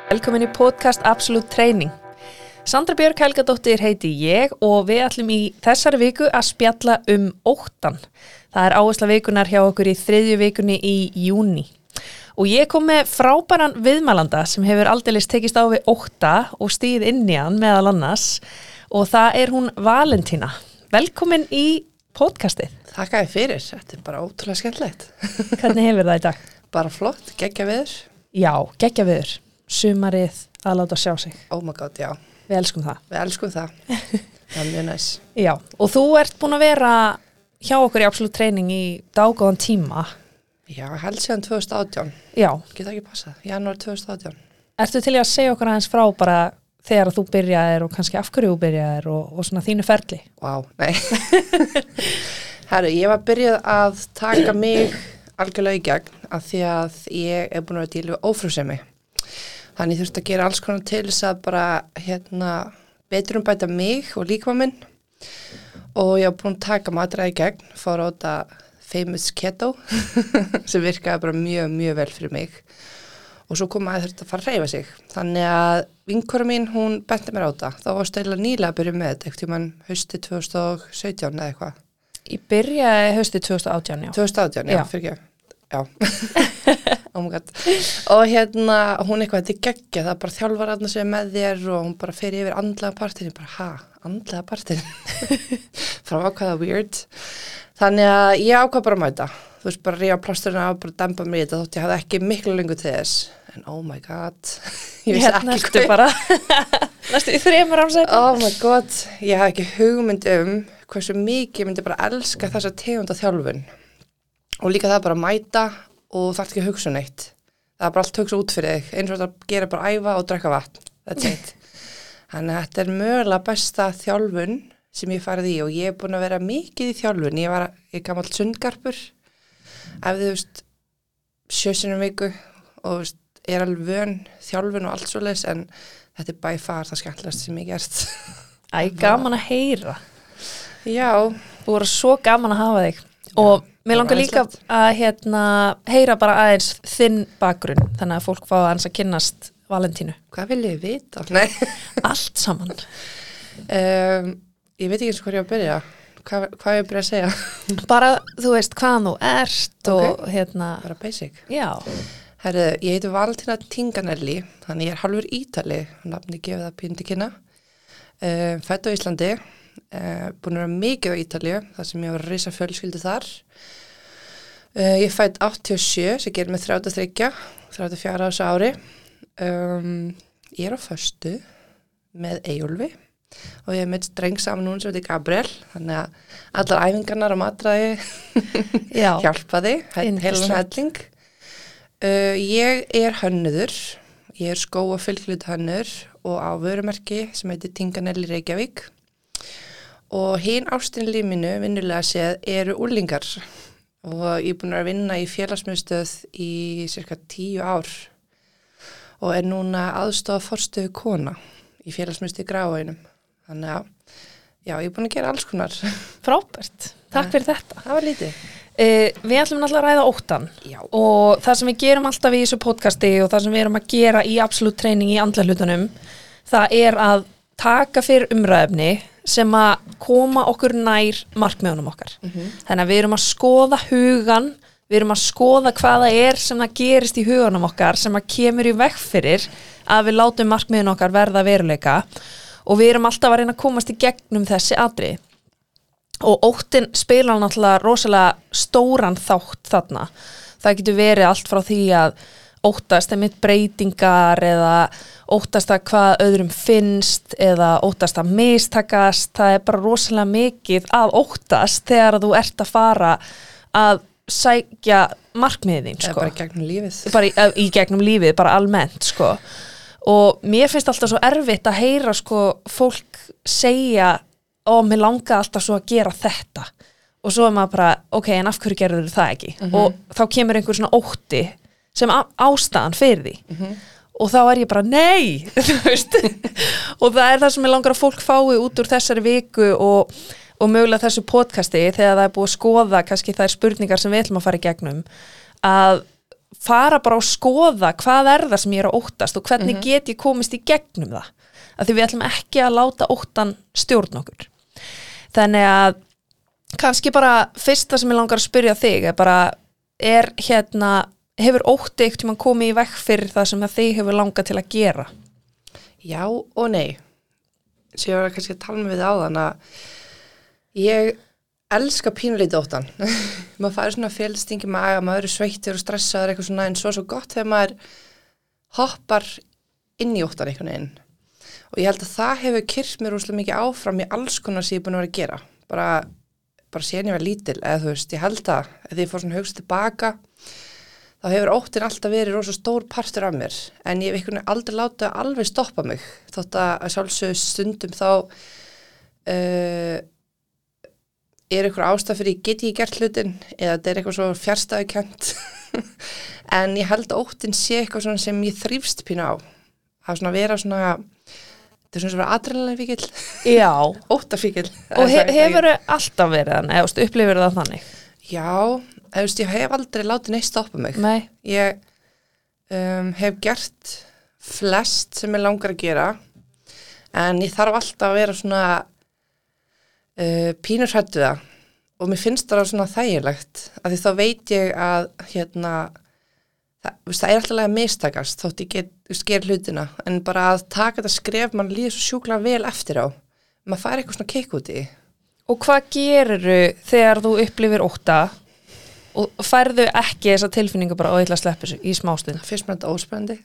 Velkomin í podcast Absolute Training. Sandra Björk Helgadóttir heiti ég og við ætlum í þessari viku að spjalla óttan. Það áhersla vikunar hjá okkur í 3. vikunni í júní. Og ég kom með frábæran viðmælanda sem hefur aldeilis tekist á við ótta og stíð inn í hann meðal annars og það hún Valentína. Velkomin í podcastið. Þakka þér fyrir, þetta bara ótrúlega skemmtilegt. Hvernig hefur það í dag? Bara flott, geggja veður. Já, geggja veður. Sumarið að láta sjá sig. Oh my god, já. Við elskum það. Við elskum það. Það mjög næs. Já, og þú ert búin að vera hjá okkur í Absolute Training í dágóðan tíma. Já, held síðan 2018. Já. Geta ekki passað, janúar 2018. Ertu til í að segja okkur aðeins frá bara þegar þú byrjaðir og kannski af hverju þú byrjaðir og svona þínu ferli? Vá, nei. Herru, ég var byrjuð að taka mig algjörlega í gegn af því að ég búin að vera til við ófrjósemi. Þannig ég þurfti að gera alls konar til þess að bara betur bæta mig og líkama minn og ég var búin að taka matræði í gegn, fór á þetta famous keto sem virkaði bara mjög, mjög vel fyrir mig og svo kom að þurfti að fara að hreyfa sig. Þannig að vinkona mín, hún benti mér á þetta. Þá var stæla nýlega að byrja með þetta, ekkert tímann hausti 2017 eða eitthvað. Ég byrjaði hausti 2018, já. 2018, já. Fyrir ekki. Já. Oh my god. Og hún eitthvað, þetta geggja, það bara þjálfar aðna sig með þér og hún bara fer yfir andlega partin, bara, andlega partin? Frá ákvaða weird. Þannig að ég ákvað bara að mæta. Þú veist, bara rífa plásturinn af, bara dempa mig í þetta, þótt ég hafði ekki miklu lengur til þess. En oh my god, ég vissi ekki næstu bara, næstu í 3 ársætum. Oh my god, ég hafði ekki hugmynd hversu mikið ég myndi bara elska þessa tegunda þjálfun. Og líka það bara að mæta og þarf ekki að hugsa neitt. Það bara allt hugsa út fyrir þig, eins og þetta gera bara æfa og drekka vatn. That's it. Þannig að þetta mögulega besta þjálfun sem ég farið í og ég búin að vera mikið í þjálfun. Ég var gamall sundgarpur, æfði 7 sinnum viku og alveg vön þjálfun og allt svoleiðis en þetta by far það skemmtilegast sem ég gert. Æ, gaman að heyra. Já. Þú voru svo gaman að hafa þig. Og mér langar líka að heyra bara aðeins þinn bakgrunn, þannig að fólk fá aðeins að kynnast Valentínu. Hvað vil ég vita? Nei. Allt saman. Ég veit ekki eins og hvað ég að byrja. Hvað ég byrja að segja? Bara, þú veist, hvaðan þú ert og Bara basic. Já. Herru, ég heiti Valentína Tinganelli, þannig ég er hálfur Ítali, nafni gefið það pínu til kynna. Fædd á Íslandi. Búin að vera mikið á Ítalíu þar sem ég var að reisa fjölskyldu þar. Ég fædd 87 sem gerir mig 34 árs ári. Ég er á föstu með Eyjólfi og ég með dreng saman núna sem heitir Gabriel, þannig að allar æfingarnar á matræði hjálpaði, heilan helling. Ég er hönnuður, ég er skó- og fylgluta hönnur og á vörumerki sem heitir Tinganelli Reykjavík. Og hinn ástin lífinu, vinnulega séð, eru úlingar og ég er búin að vinna í félagsmiðstöð í cirka 10 ár og er núna aðstofa forstöðu kona í félagsmiðstöð í Grafarvoginum. Þannig að, já, ég er búin að gera alls konar. Frábært, takk fyrir þetta. Það var lítið. Við ætlum náttúrulega að ræða óttan og það sem við gerum alltaf í þessu podcasti og það sem við erum að gera í Absolute Training í andlega hlutunum, það er að taka fyrir umræðefni sem að koma okkur nær markmiðunum okkar. Þannig að við erum að skoða hugan, við erum að skoða hvað það er sem það gerist í huganum okkar sem að kemur í veg fyrir að við látum markmiðun okkar verða veruleika og við erum alltaf að reyna að komast í gegnum þessi atriði. Og óttin spilar náttúrulega rosalega stóran þátt þarna. Það getur verið allt frá því að óttast einmitt breytingar eða óttast að hvað öðrum finnst eða óttast að mistakast. Það er bara rosalega mikið að óttast þegar þú ert að fara að sækja markmiðin, sko. Bara í gegnum lífið. Bara í gegnum lífið, bara almennt, sko. Og mér finnst alltaf svo erfitt að heyra, sko, fólk segja mér langaði alltaf svo að gera þetta og svo er maður bara, ok, en af hverju gerður það ekki? Og þá kemur einhver svona ótti sem ástæðan fyrir því og þá er ég bara, nei, þú veist og það er það sem ég langar að fólk fái út úr þessari viku og mögulega þessu podcasti þegar það er búið að skoða kannski þær spurningar sem við ætlum að fara í gegnum að fara bara og skoða hvað það sem ég að óttast og hvernig get ég komist í gegnum það. Af því við ætlum ekki að láta óttan stjórna okkur. Þannig að kannski bara fyrsta sem ég langar að spyrja þig er bara, hefur ótti einhvern tímann komið í veg fyrir það sem að þig hefur langað til að gera? Já og nei. Svo ég var kannski að tala með við áðan að ég elska pínulítið óttan. Maður færi svona félstingi maga, maður er sveittur og stressaður eitthvað svona, en svo gott þegar maður hoppar inn í óttan einhvern veginn. Og ég held að það hefur kyrkt mér rosalega mikið áfram í alls konar sem ég er búin að vera að gera. Bara síðan ég var lítil, eða þú veist, ég held að þegar ég fór svona hugsa tilbaka, þá hefur óttin alltaf verið rosa stór partur af mér, en ég hef einhvern veginn aldrei látið að alveg stoppa mig, þótt að sjálfsögðu stundum þá er eitthvað ástæð fyrir ég get ekki gert hlutin, eða þetta er eitthvað svo fjarstæðukennt, en ég held að óttin sé eitthvað svona sem ég þrífst pínu á, að svona vera svona, þetta er svona svona adrenalinfíkill. Já. Óttafíkill. Og hefur alltaf verið þannig, eða upplifir það þannig? Já, ég hef aldrei látið neitt stoppa mig. Nei. Ég hef gert flest sem ég langar að gera, en ég þarf alltaf að vera svona pínur hræddu það, og mér finnst það svona þægilegt, af því þá veit ég að það er alltaf að mistakast þótt ég ger hlutina, en bara að taka þetta skref, mann líður svo sjúklega vel eftir á, maður fær eitthvað svona kikk út í. Og hvað gerirðu þegar þú upplifir ótta og færðu ekki þessa tilfinningu bara og ætla að sleppa þessu í smástund? Fyrst með þetta óspennandi.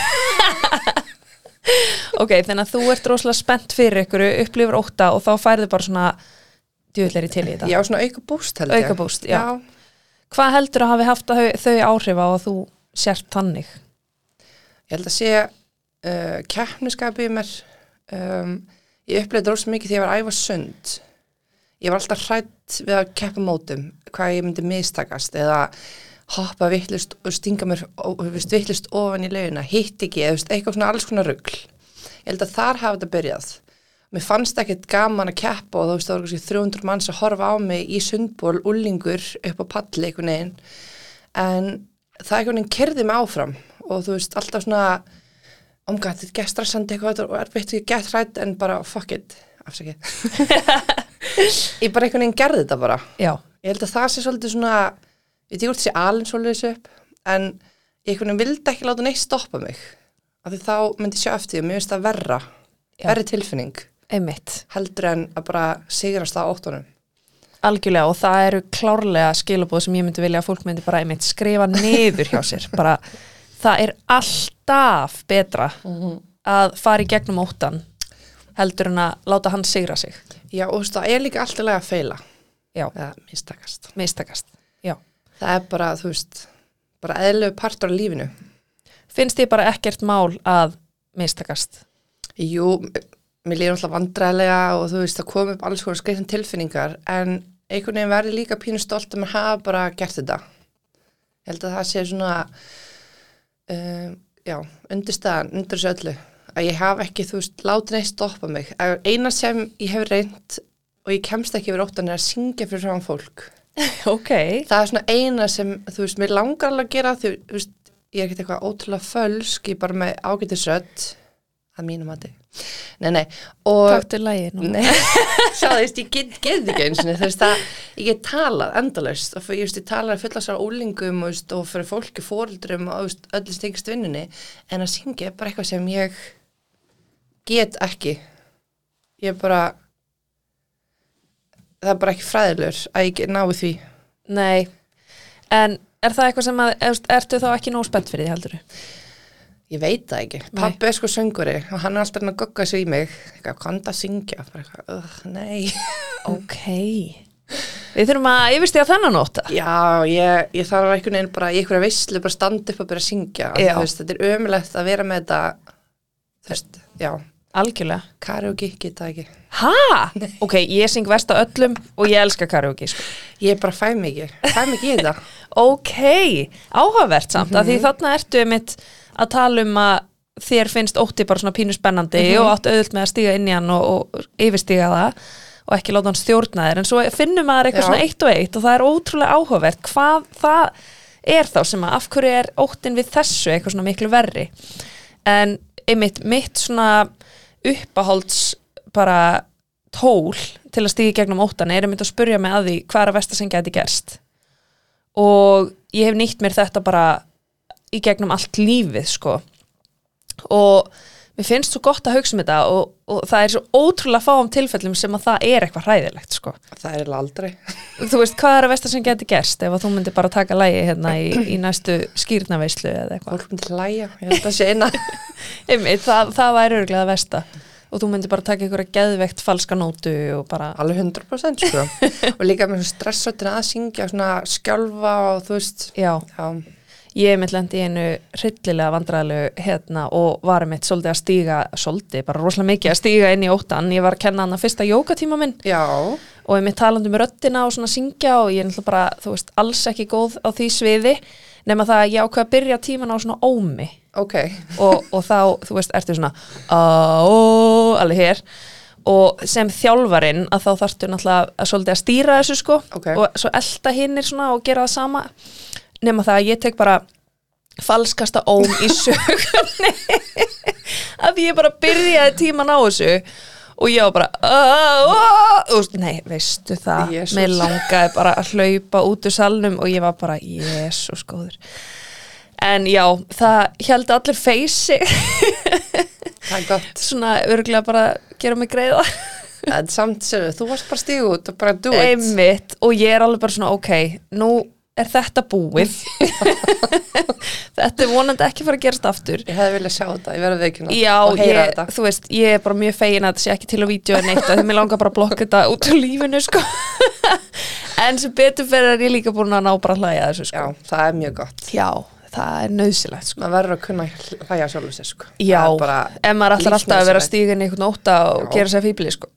Ok, þannig að þú ert rosalega spennt fyrir ykkur, upplifir ótta og þá færðu bara svona djúvilleri til í þetta. Já, svona auka búst held ég. Auka búst, já. Hvað heldur að hafi haft þau áhrif á að þú sért þannig? Ég held að sé keppniskapið í mér. Ég upplifði rosalega mikið þegar ég var að æfa sund. Ég var alltaf hrædd við að keppa mótum, hvað ég myndi mistakast eða hoppa vitlaust og stinga mér vitlaust ofan í laugina, hitt ekki, eitthvað svona alls konar rugl. Ég held að þar hafa þetta byrjað. Mér fannst ekkert gaman að keppa og það voru kannski 300 manns að horfa á mig í sundból, úlingur upp á palli einhvern veginn. En það einhvern veginn keyrði mig áfram og þú veist, alltaf svona þetta er gett stressandi eitthvað og erfitt ekki gett hrædd en bara fuck it, afsakið. Ég bara einhvern veginn gerði þetta bara. Já. Ég held að það sé svolítið svona, ég veit ekki hvort sé alin svolítið upp, en ég einhvern veginn vildi ekki láta neitt stoppa mig. Af því þá myndi ég sjá eftir því og mér finnst það verri tilfinning. Einmitt. Heldur en að bara sigrast á óttunum. Algjörlega, og það eru klárlega skilaboð sem ég myndi vilja að fólk myndi bara einmitt skrifa niður hjá sér. Bara, það er alltaf betra að fara í gegnum óttan heldur en að láta hann sigra sig. Já, og það er líka alltaf að feila. Já. Eða mistakast. Mistakast, já. Það er bara, þú veist, bara eðlilegu partur af lífinu. Finnst þið bara ekkert mál að mistakast? Jú, mér líður alltaf vandræðilega og þú veist, það kom upp alls konar skreitin tilfinningar, en einhvern veginn verði líka pínu stolt að maður hafa bara gert þetta. Ég held að það sé svona, undirstaðan, undir þessu öllu, að ég hafa ekki, þú veist, látið neitt stoppa mig. Eina sem ég hef reynt og ég kemst ekki yfir óttan er að syngja fyrir saman fólk. Ok. Það er svona eina sem, þú veist, mér langar alveg að gera því, þú veist, ég er ekkert eitthvað ótrúlega fölsk, ég er bara með ágætisrödd að mínum mati. Nei. Og taktu lagið nú. Nei, sjáðu, ég get ekki eins og þú veist að ég get talað endalaust og ég talar að fulla sér á úlingum og fyrir fólki, foreldrum og öllu stegist vinnunni, en að syngja er bara eitthvað sem ég get ekki. Ég bara, það er bara ekki fræðilegur að ég nái því. Nei, en er það eitthvað sem að, ertu þá ekki nóg spennt fyrir því heldur þú? Ég veit það ekki. Pabbi er sko sönguri og hann er alltaf að gogga sig í mig. Hvað að syngja? Nei. Ok. Við þurfum að yfirstiga þennan ótta. Já, ég þarf einhvern veginn bara í einhverja veislu bara standa upp og byrja að syngja. Veist, þetta er ömulegt að vera með þetta, þú veist, já. Algjörlega. Karaoke geta ekki. Ha? Ok, ég syng verst á öllum og ég elska karaoke, sko. Ég bara fæ mig í þetta. Ok, áhugavert samt, af því þarna ertu mitt að tala að þér finnst ótti bara svona pínu spennandi og áttu auðvelt með að stíga inn í hann og yfirstíga það og ekki láta hann stjórna þér, en svo finnum maður eitthvað svona eitt og það er ótrúlega áhugavert hvað það þá sem að af hverju óttinn við þessu eitthvað svona miklu verri en mitt svona uppáhalds bara tól til að stíga gegnum óttan einmitt að spurja mig að því hvað að versta sem gæti gerst og ég hef nýtt mér þetta bara í gegnum allt lífið sko og mér finnst svo gott að hugsa þetta og það svo ótrúlega fáum tilfellum sem að það eitthvað hræðilegt sko. Það aldrei. Þú veist, hvað að versta sem geti gerst ef að þú myndir bara taka lagi hérna í næstu skýrnaveislu eða eitthvað? Fólk myndir lægja, ég held að sé eina. það væri örugglega það versta og þú myndir bara taka einhverja geðveikt falska nótu og bara... Alveg 100% sko. Og líka með stressötina að syngja, svona skjálfa og þú veist... Já. Ég mitt lendi í einu hryllilega vandræðilegu hérna og var mitt svolítið að stíga, bara rosalega mikið að stíga inn í óttan. Ég var að kenna hann að fyrsta jógatíma minn. Já. Og ég mitt talandi með röddina og svona syngja og ég náttúrulega bara, þú veist, alls ekki góð á því sviði nema það að ég ákveð að byrja tíman á svona ómi. Ok. og þá, þú veist, ertu svona alveg hér. Og sem þjálfarinn að þá þarftu náttúrulega að svolítið að stýra þessu sko. Okay. Og svo elta hinnir svona og gera það sama. Nema það að ég tek bara falskasta óm í sögunni að ég bara byrjaði tíman á þessu og ég var bara nei, veistu það Jesus. Mér langaði bara að hlaupa út úr salnum og ég var bara, Jesus góður en já, það héldi allir feysi það gott svona örgulega bara gera mig greiða en samt sér, þú varst bara stígu út og bara do it einmitt, og ég alveg bara svona, ok, nú þetta búið þetta vonandi ekki fara að gerast aftur ég hefði viljað sjá þetta, ég verði veikina já, og heyra þetta þú veist, ég bara mjög fegin að þetta sé ekki til á vídeo en eitt þegar mér langar bara að blokka þetta út úr lífinu sko. En sem betur fyrir ég líka búin að ná bara að hlæja þessu sko. Já, það mjög gott já, það nauðsynlegt sko. maður verður að kunna hlæja sjálfur sér sko. já, en maður ætlar alltaf að vera stígin í einhvern ótta og gera sér fíbli sko.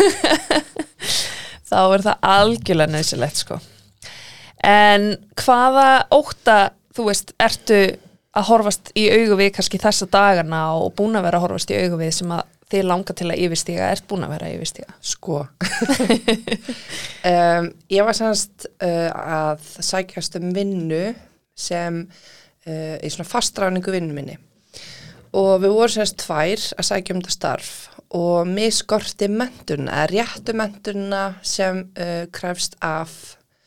Þá það algjörlega nauðsynlegt sko. En hvaða ótta, þú veist, ertu að horfast í augu við kannski þessa dagana og búin að vera að horfast í augu við sem að þið langar til að yfirstíga, ert búin að vera að yfirstíga? Sko. Ég var semst að sækjast vinnu sem í svona fastráningu vinnu minni og við vorum semst 2 að sækja þetta starf og mig skorti menntuna, réttu mentuna sem krefst af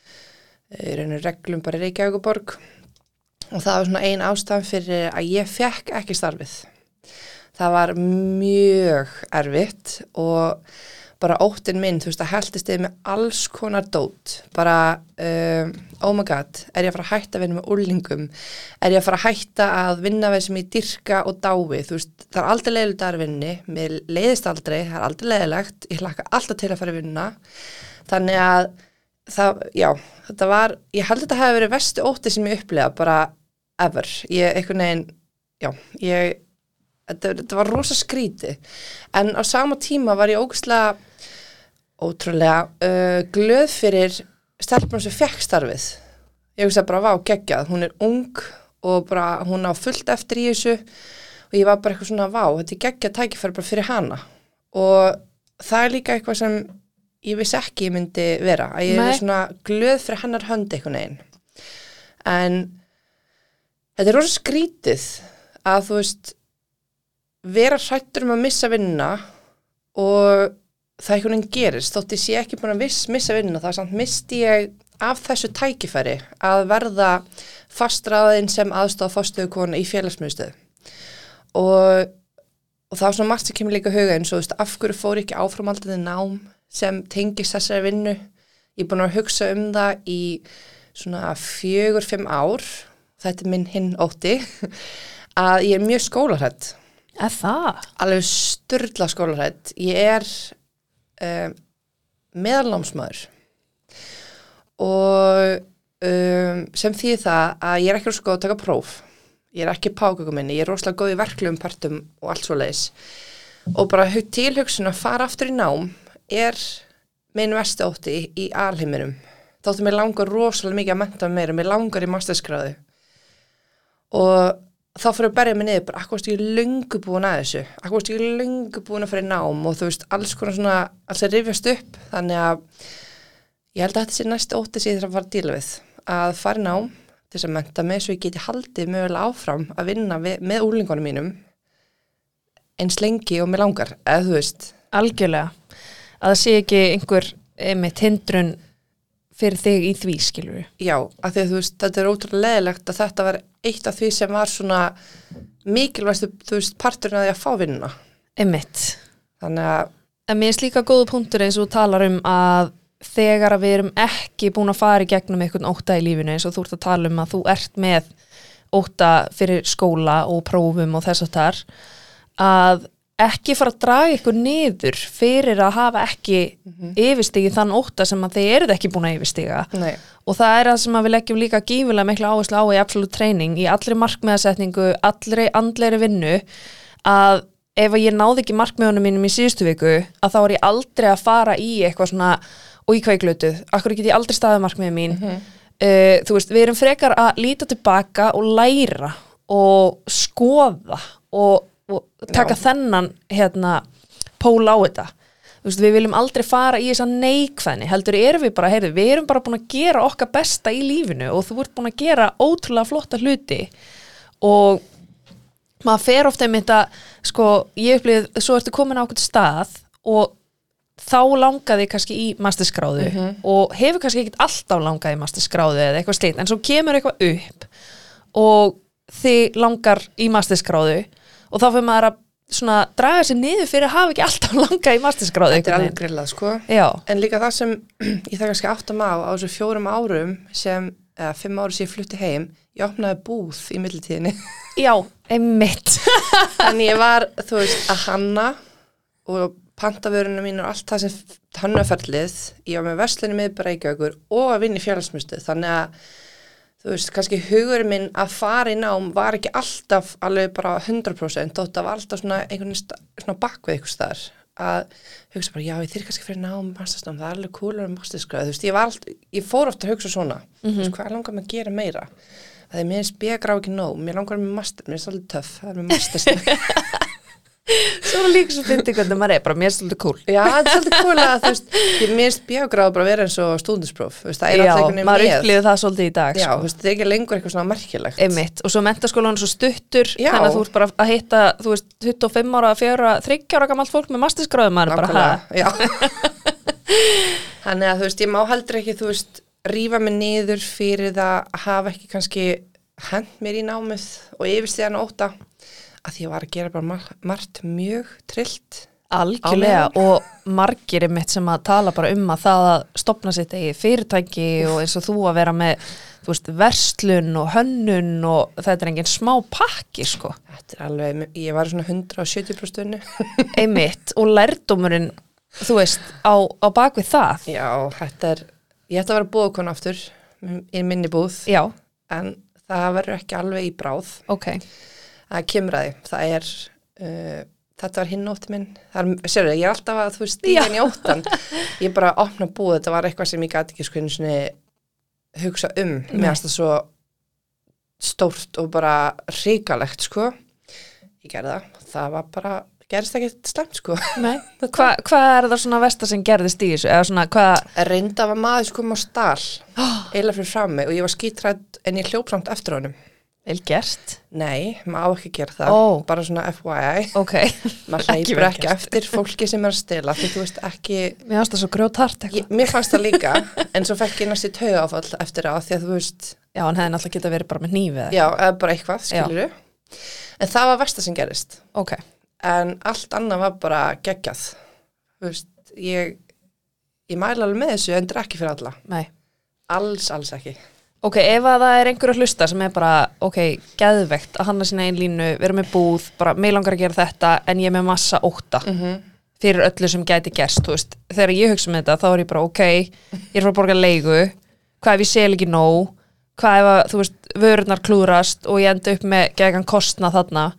í rauninu reglum bara í Reykjavíkurborg og það var svona ein ástæðan fyrir að ég fekk ekki starfið. Það var mjög erfitt og bara óttinn minn, þú veist, að heltist yfir með alls konar dót. Bara, oh my god, ég að fara að hætta að vinna með úrlingum? Ég að fara að hætta að vinna við sem ég dyrka og dái? Þú veist, það aldrei leiðilegt að vinni, mér leiðist aldrei, það aldrei leiðilegt, ég hlakka alltaf til að fara að vinna. Þannig að þetta var, ég held að þetta hefði verið versti ótti sem ég upplega, bara ever. Einhvern veginn, þetta var rosa skríti. En á sama tíma var ég ótrúlega glöð fyrir stelpunum sem fékk starfið. Ég hugsaði bara, vá, geggjað, hún ung og bara hún á fullt eftir í þessu og ég var bara eitthvað svona, vá, þetta geggjað tækifæri bara fyrir hana. Og það líka eitthvað sem ég vissi ekki ég myndi vera, að ég svona glöð fyrir hennar hönd einhvern veginn. En þetta rosa skrítið að þú veist, vera hrættur að missa vinna og það einhvern veginn gerist, þótt ég sé ekki búin að missa vinna, það samt misti ég af þessu tækifæri að verða fastráðin sem aðstoðarforstöðukona í félagsmiðstöð. Og það var svona margt sem kemur líka huga eins og þú veist, af hverju fór ekki áframhaldandi nám sem tengist þessari vinnu. Ég er búin að hugsa það í svona 4-5 ár, þetta minn hinn ótti, að ég mjög skólahrædd. Það? Alveg sturla skólahrædd. Ég meðalnámsmaður og sem þýðir það að ég ekki rosa góð að taka próf. Ég ekki pákökum minni, ég rosalega góð í verklegum partum og allt svo leiðis. Og bara tilhugsun að fara aftur í nám minn versti ótti í alheiminum. Þóttu mér langar rosalega mikið að mennta meira, mér langar í mastersgráðu. Og þá fyrir að berja mig niður, bara akkur varst ég löngu búin að þessu, akkur varst ég löngu búin að fara í nám og þú veist, alls konar svona, alls að rifjast upp, þannig að ég held að þetta sé næstu ótti sem ég þarf að fara að díla við, að fara í nám, til þess að mennta mig svo ég geti haldið mögulega áfram að vinna með úlingunum mínum eins lengi og mig langar, eða þú veist. Algjörlega. Að það sé ekki einhver með hindrun fyrir þig í því, skilur við. Já, af því að þú veist, þetta ótrúlega leiðilegt að þetta var eitt af því sem var svona mikilvægstu, þú veist, parturinn að því að fá vinna. Einmitt. Þannig að En mér er líka góðu punktur eins og þú talar að þegar að við erum ekki búin að fara í gegnum einhvern ótta í lífinu eins og þú ert að tala að þú ert með ótta fyrir skóla og prófum og þess að þar, að ekki fara að draga ykkur niður fyrir að hafa ekki yfirstigið þann ótta sem að þið eruð ekki búin að yfirstiga. Nei. Og það það sem að við leggjum líka gífulega mikla áherslu á í absolutt training, í allri markmiðasetningu, allri andlegri vinnu, að ef ég náði ekki markmiðunum mínum í síðustu viku, að þá ég aldrei að fara í eitthvað svona, og í kveiklutuð, akkur get ég aldrei staðið markmiðum mín. Þú veist, við erum frekar að líta tilbaka og læra og skoða og taka þennan pól á þetta. Þú veist, við viljum aldrei fara í þessa neikvæðni, heldur erum við bara, við erum bara búin að gera okkar besta í lífinu og þú ert búin að gera ótrúlega flotta hluti og maður fer ofta einmitt að, sko, ég upplýð, svo ertu komin á okkur stað og þá langaði kannski í masterskráðu og hefur kannski ekkert alltaf langað í masterskráðu eða eitthvað slíkt, en svo kemur eitthvað upp og þið langar í masterskráðu og þá fyrir maður að svona draga sér niður fyrir að hafa ekki alltaf langað í masterskráðu. Þetta alveg grillað, sko. Já. En líka það sem ég það kannski áttum á þessu 4 árum sem, 5 árum sem ég flutti heim, ég opnaði búð í millitíðinni. Já, einmitt. En ég var, þú veist, að hanna og pantavörunum mín og allt það sem hannaferlið, ég var með verslunum miðbæ Reykjavíkur og að vinna í félagsmiðstöð, þannig að þú veist, kannski hugurinn minn að fara í nám var ekki alltaf alveg bara 100%, þótt það var alltaf svona einhvern svona bakvið einhvers þar að hugsa bara, já, ég þyrr kannski fyrir nám, mastersnám, það alveg kúlar masterskráð, þú veist, ég fór ofta að hugsa svona, þú veist, hvað langar maður að gera meira? Það mér finnst B.Grá ekki nóg, mér langar með master, mér er svolítið töff, það með mastersnám. Svo líka svo fyndi hvernig maður bara, mér er svolítið cool. Já, það er svolítið cool að þú veist, mér finnst B.Grá bara vera eins og stúdenspróf, þú veist, það alltaf einhvern veginn með. Já, maður upplýði það svolítið í dag. Já, þú veist, það ekki lengur eitthvað svona merkilegt. Einmitt, og svo menntaskólan er svo stuttur, þannig að þú ert bara að hitta, þú veist, 25 ára, 4, 3 ára gamalt fólk með masterskráðu, maður bara, Þannig að þú veist, ég má heldur ekki, þú veist, rífa mig niður fyrir það að hafa ekki kannski hent mér í námið og yfirstíðan ótta að því ég var að gera bara margt mjög trillt. Algjörlega og margir mitt sem að tala bara að það að stofna sitt eigi fyrirtæki og eins og þú að vera með, þú veist, verslun og hönnun og þetta er engin smá pakki, sko. Þetta alveg, ég var svona 170%. Einmitt, og lærdómurinn, þú veist, á bakvið það. Já, ég ætti að vera búðkona aftur í minni búð. Já. En það verður ekki alveg í bráð. Ok. Það kemur að því. Það er, þetta var hinn ótti minn. Sérðu, ég er alltaf að, þú veist, stíga inn í óttan. Ég bara opna búð, þetta var eitthvað sem ég gæti ekki sko einu sinni hugsa mér finnst það svo stórt og bara hrikalegt, sko. Ég gerði það var bara gerðist ekkert slæmt, sko. Nei. Hvað er það svona versta sem gerðist í þessu? Eða svona, hvað? Reynda var maður sko á stál, eiginlega fyrir fram mig og ég var skítrædd en ég hljóp samt eftir honum. Vel gert? Nei, maður á ekki að gera það. Bara svona FYI. Ok. Maður hleypur ekki eftir fólki sem er að stela, því þú veist ekki. Mér fannst það svo grjótart eitthvað. Mér fannst það líka, en svo fekk ég næst í taugaáfall eftir á, því að þú veist. Já, hann hefði náttúrulega getað verið bara með hnífi eða. Já, eða bara eitthvað, skilurðu. En það var versta sem gerist. Ok. En allt annað var bara geggjað. Þú veist, ég mæla alveg með þessu, en þetta er ekki fyrir alla. Nei. Alls ekki. Ok, ef að það er einhver að hlusta sem er bara, ok, geðveikt að hanna sína einn línu, vera með búð, bara mig langar að gera þetta, en ég er með massa ótta fyrir öllu sem gæti gerst, þú veist. Þegar ég hugsa með þetta, þá er ég bara, ok, ég er frá að borga leigu, hvað ef ég sel ekki nóg, hvað ef að, þú veist, vörurnar klúrast og ég enda upp með gegan kostnað þarna.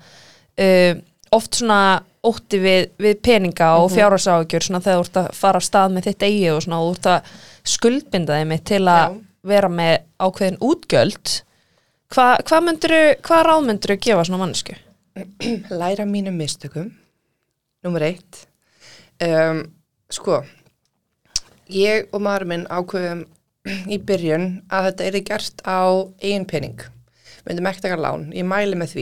Oft svona ótti við peninga og fjárhagsáhyggjur svona þegar þú ert að fara af stað með þitt eigið og svona og þú ert að skuldbinda þig til að vera með ákveðin útgjöld. Hvað ráð myndirðu gefa svona mannesku? Læra mínum mistökum. Númer 1. Sko, ég og maður minn ákveðum í byrjun að þetta yrði gert á eigin pening. Við myndum ekki taka lán, ég mæli með því.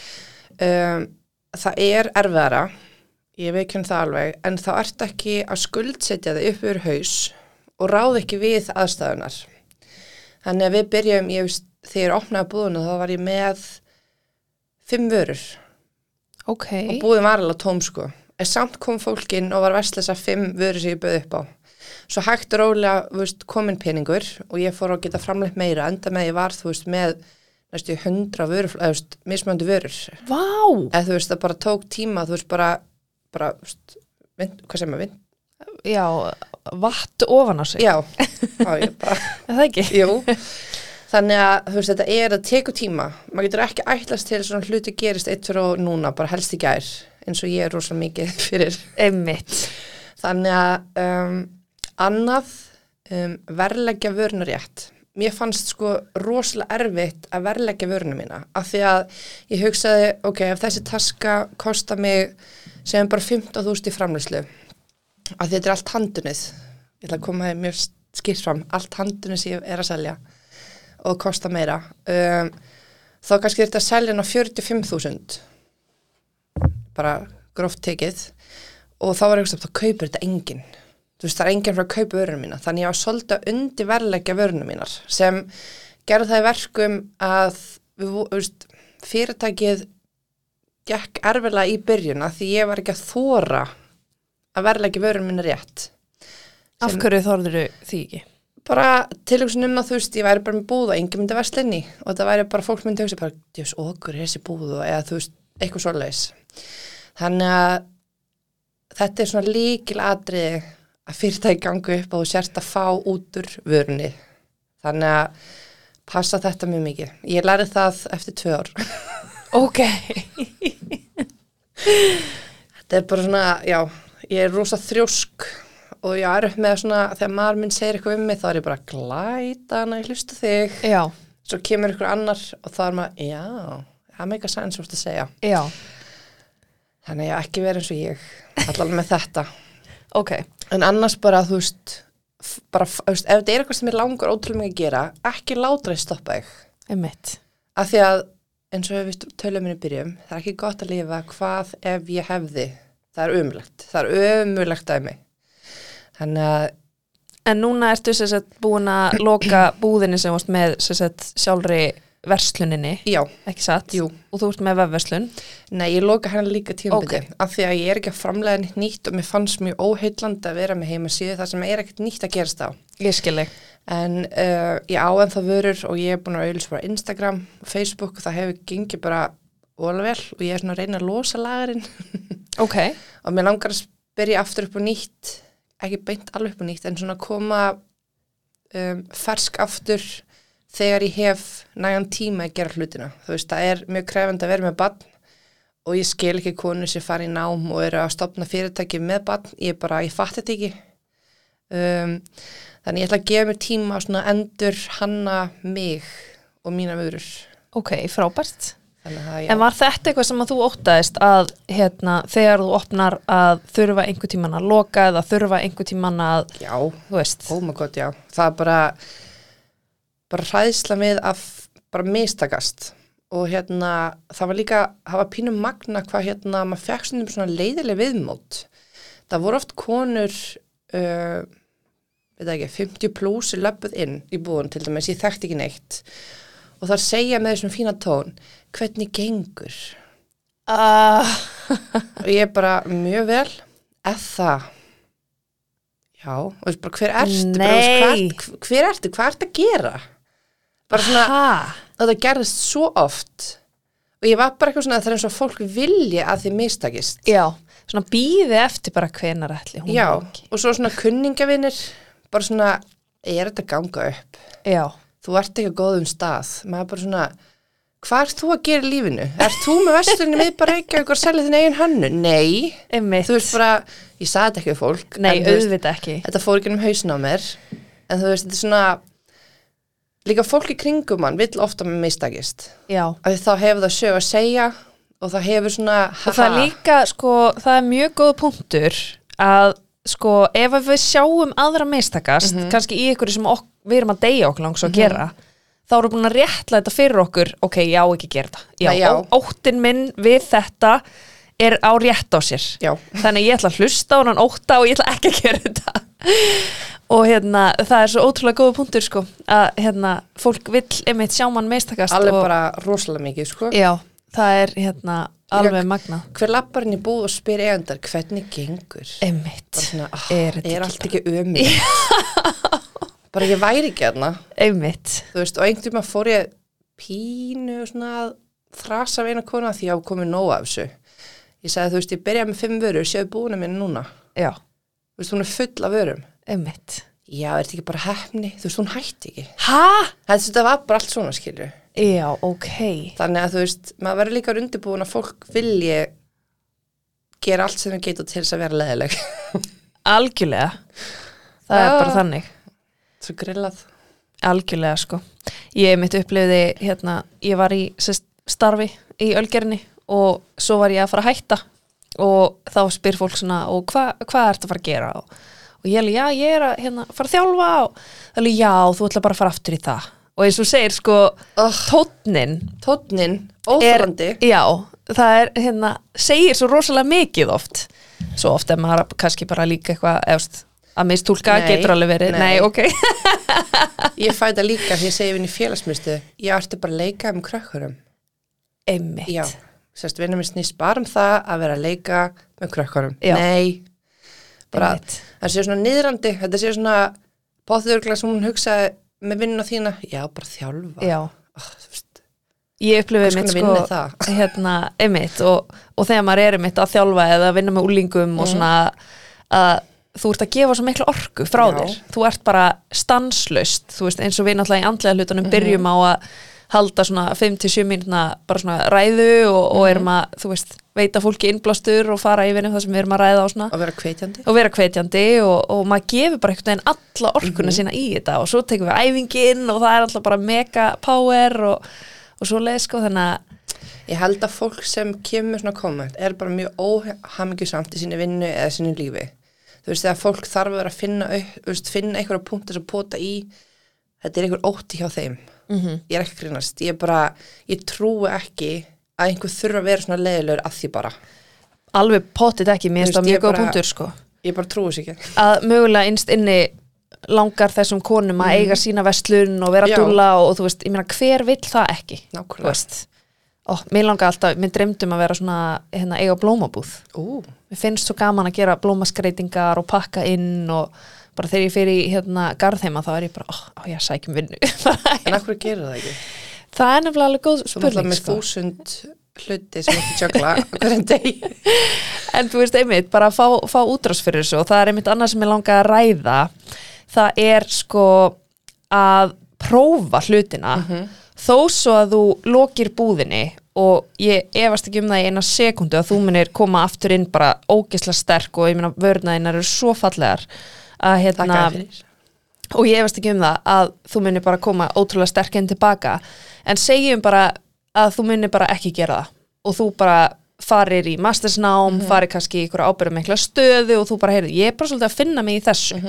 Það erfiðara, ég veikjum það alveg, en þá ert ekki að skuldsetja þig upp yfir haus og ráð ekki við aðstæðunar. Þannig að við byrjum, þegar ég opnaði búðuna þá var ég með 5 vörur. Ok. Og búðin var alveg tóm sko. En samt kom fólkin og var að versla þessar 5 vörur sem ég bauð upp á. Svo hægt og rólega, komin peningur og ég fór að geta framleitt meira, enda með ég var, með næstu 100 vörur, mismunandi vörur. Vá! Eða það bara tók tíma, bara hvað sem er vind? Já, vatt ofan á sig. Já, ég bara... Það ekki? Jú, þannig að þetta að teku tíma. Maður getur ekki ætlast til svona hluti gerist 1 fyrir og núna, bara helst í gær, eins og ég rosalega mikið fyrir. Einmitt. Þannig að annað, verðleggja vöruna rétt. Mér fannst rosalega erfitt að verðleggja vöruna mína, af því að ég hugsaði, ok, ef þessi taska kostar mig sem bara 15.000 í framleiðslu, af því þetta allt handunnið, ég ætla að koma mjög skýrt fram, allt handunnið sem ég að selja og kostar meira, þá kannski þetta að selja ná 45.000, bara gróft tekið, og þá var ég þá kaupir þetta enginn. Það enginn frá að kaupa vörunum mína, þannig ég var svolítið að undirverðleggja vörunum mínar sem gerði það í verkum að fyrirtækið gekk erfilega í byrjun því ég var ekki að þora að verðleggja vörunum mína rétt. Af hverju þorðirðu því ekki? Bara tilhugsun að ég væri bara með búð og enginn myndi versla inn í og það væri bara fólk myndi hugsa bara, djöfs, okkur er þessi búð eða eitthvað svoleiðis. Þannig að þetta er svona lykilatriði að fyrirtæki gangi upp og þú sért að fá út úr vörunni. Þannig að passa þetta mjög mikið. Ég lærði það eftir 2 ár. Ok. Þetta er bara svona, já, ég er rosa þrjósk og ég er upp með svona, þegar maður minn segir eitthvað mig, þá er ég bara glæta hana, ég hlusta þig. Já. Svo kemur ykkur annar og þá er maður, já, það make a sense úr að segja. Já. Þannig að ég ekki verið eins og ég, allavega með þetta. Ok. En annars bara, ef þetta er eitthvað sem er langur ótrúlega mikið að gera, ekki láta þig stoppa þig. Einmitt. Af því að, eins og við tölum minni byrjum, það er ekki gott að lifa hvað ef ég hefði. Það er ömurlegt. Það er ömurlegt af mig. Þannig að... En núna ertu búin að loka búðinni sem varst með sjálfri versluninni. Já. Ekki satt? Jú. Og þú ert með vefverslun? Nei, ég loka henni líka tímabili. Okay. Af því að ég er ekki að framlega nýtt og mér fannst mjög óheillandi að vera með heimasíðu þar sem er ekkert nýtt að gerast á. Ég skil þig. En ég á ennþá vörur og ég er búin að auðvitað bara Instagram, Facebook og það hefur gengið bara ólega vel og ég er svona að reyna að losa lagarinn. Ok. Og mér langar að byrja aftur upp á nýtt, ekki beint alveg upp á nýtt, en svona koma fersk aftur þegar ég hef nægan tíma að gera hlutina. Það er mjög krefandi að vera með barn og ég skil ekki konur sem fara í nám og eru að stofna fyrirtæki með barn. Ég fatt þetta ekki. Þannig ég ætla að gefa mér tíma að svona endur hanna mig og mína vörur. Ok, frábært. En var þetta eitthvað sem að þú óttaðist að þegar þú opnar að þurfa einhver tíman að loka eða þurfa einhver tíman að... Já, þú veist. Oh my god, já. Það er bara hræðsla við að bara mistakast og það var pínum magna hvað maður fekk svona leiðileg viðmót. Það voru oft konur, veit ekki, 50 plus löpuð inn í búðun til dæmis, ég þekkti ekki neitt og þar segja með þessum fína tón, hvernig gengur? Og ég bara mjög vel, eða já, og bara hver ertu? Nei! Hver ertu? Hvað ertu að gera? Bara svona, það gerðist svo oft og ég var bara eitthvað svona að það er eins og fólk vilja að þið mistakist. Já, svona bíði eftir bara hvenar ætli hún. Já, og svo svona kunningavinir, bara svona, er þetta ganga upp? Já. Þú ert ekki á góðum stað. Maður bara svona, hvað ert þú að gera í lífinu? Ert þú með verslunni með bara ekki og selja þinn eigin hönnu? Nei. Einmitt. Þú veist bara, ég sagði þetta ekki við fólk. Nei, auðvitað ekki. Þetta fór ekki hausinn á mér. En þú veist, þetta er svona... Líka fólk í kringum hann vill ofta með mistakist. Já. Að þá hefur það sög að segja og það hefur svona... Og það líka, það er mjög góð punktur að sko, ef við sjáum aðra mistakast, kannski í ykkur sem við erum að deyja okkur langs að gera, þá erum við búin að réttlæta fyrir okkur, ok, já, ekki gera þetta. Já. Óttinn minn við þetta á rétt á sér. Já. Þannig ég ætla að hlusta á hann ótta og ég ætla ekki að gera þetta. Og það svo ótrúlega góða punktur, sko, að fólk vill einmitt sjá mann mistakast. Alveg bara rosalega mikið, sko. Já, það er alveg magna. Hver lappar inn í búð og spyr eigandar hvernig gengur? Einmitt. Svona, er allt ekki ömur? Bara ég væri ekki þarna. Einmitt. Þú veist, og einhvern tíma fór ég pínu svona að þrasa við eina kona því að komið nóg af þessu. Ég sagði, þú veist, ég byrjaði með 5 vörur, séu búina mín núna. Já. Þú veist, hún er full af vörum. Einmitt. Já, er þetta ekki bara heppni? Þú veist, hún hætti ekki. Hæ? Þetta var bara allt svona, skilju. Já, ok. Þannig að þú veist, maður verður líka undirbúin að fólk vilji gera allt sem það getur til þess að vera leiðileg. Algjörlega. Það er bara þannig. Svo grillað. Algjörlega, sko. Ég mitt upplifði, ég var í starfi í Ölgerinni og svo var ég að fara að hætta og þá spyr fólk svona, og hvað ertu að fara að gera? Og ég já, ég er að fara að þjálfa og það já, þú ætla bara að fara aftur í það. Og eins og segir, sko, tónninn, óþolandi. Já, það er, segir svo rosalega mikið oft. Svo oft ef maður kannski bara líka eitthvað, að mistúlka getur alveg verið. Nei, ok. Ég fæ það líka því ég segi við í félagsmiðstöð, ég ætti bara að leika krökkurum. Einmitt. Já, vinur minn snýst bara það að vera að leika með krökkurum. Já. Nei, bara, það sé svona niðrandi, þetta sé svona bóðurgla sem hún hugsaði með vinnuna þína, já, bara þjálfa. Já. Ég upplifði mitt, sko, einmitt, og þegar maður er einmitt að þjálfa eða vinna með úlingum og svona að þú ert að gefa svo miklu orku frá þér. Þú ert bara stanslaust, þú veist, eins og við náttúrulega í andlega hlutunum byrjum á að halda svona 5-7 mínútna bara svona ræðu og erum að, þú veist, veita fólki innblástur og fara yfir það sem við erum að ræða á svona. Og vera hvetjandi. Og maður gefur bara einhvern veginn alla orkuna sína í þetta og svo tekum við æfinginn og það er alltaf bara mega power og svo leið, sko, þannig að ég held að fólk sem kemur með svona komment er bara mjög óhamingjusamt í sinni vinnu eða sinni lífi. Þú veist, þegar fólk þarf að vera að finna einhverja punktar sem pota í, þetta er einhver ótti hjá þeim. Ég er ekki að grínast. Ég trúi ekki að einhver þurfa að vera svona leiðilegur að því bara. Alveg potið ekki, mér finnst það mjög góð punktur, sko. Ég bara trúi þess ekki. Að mögulega innst inni langar þessum konum að eiga sína verslun og vera dúlla og þú veist, ég meina, hver vill það ekki? Nákvæmlega. Mér langar alltaf, mér dreymdum að vera svona, eiga blómabúð. Mér finnst svo gaman að gera blómaskreitingar og pakka inn og bara þegar ég fer í garðheima þá er ég bara, ég sækjum vinnu. En af hverju gerir það ekki? Það er nefnilega alveg góð spurning, sko. Svo með 1000 hluti sem ekki tjögla hverjum degi. En þú veist, einmitt, bara fá útrás fyrir þessu og það er einmitt annað sem ég langar að ræða. Það er, sko, að prófa hlutina þó svo að þú lokir búðinni og ég efast ekki það í eina sekundu að þú munir koma aftur inn bara ógeðslega sterk og ég meina vörnaðinnar eru svo fallegar að og ég efast ekki það að þú munir bara koma ótrúlega sterk inn tilbaka en segjum bara að þú munir bara ekki gera það og þú bara farir í mastersnám, farir kannski í einhverja ábyrgðarmikla stöðu og þú bara heyrðu, ég er bara svolítið að finna mig í þessu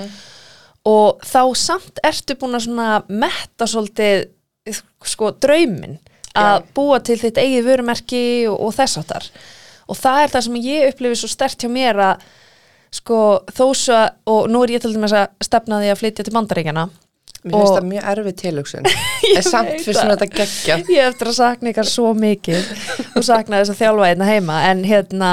og þá samt ertu búin að svona metta svolítið sko drauminn að búa til þitt eigið vörumerki og þess áttar og það er það sem ég upplifi svo sterkt hjá mér að sko þó svo og nú er ég til dæmis að stefna því að flytja til Bandaríkjana Mér finnst það mjög erfið tilhugsun en samt fyrir svona þetta geggja Ég eftir að sakna ykkar svo mikið og sakna þess að þjálfa einna heima en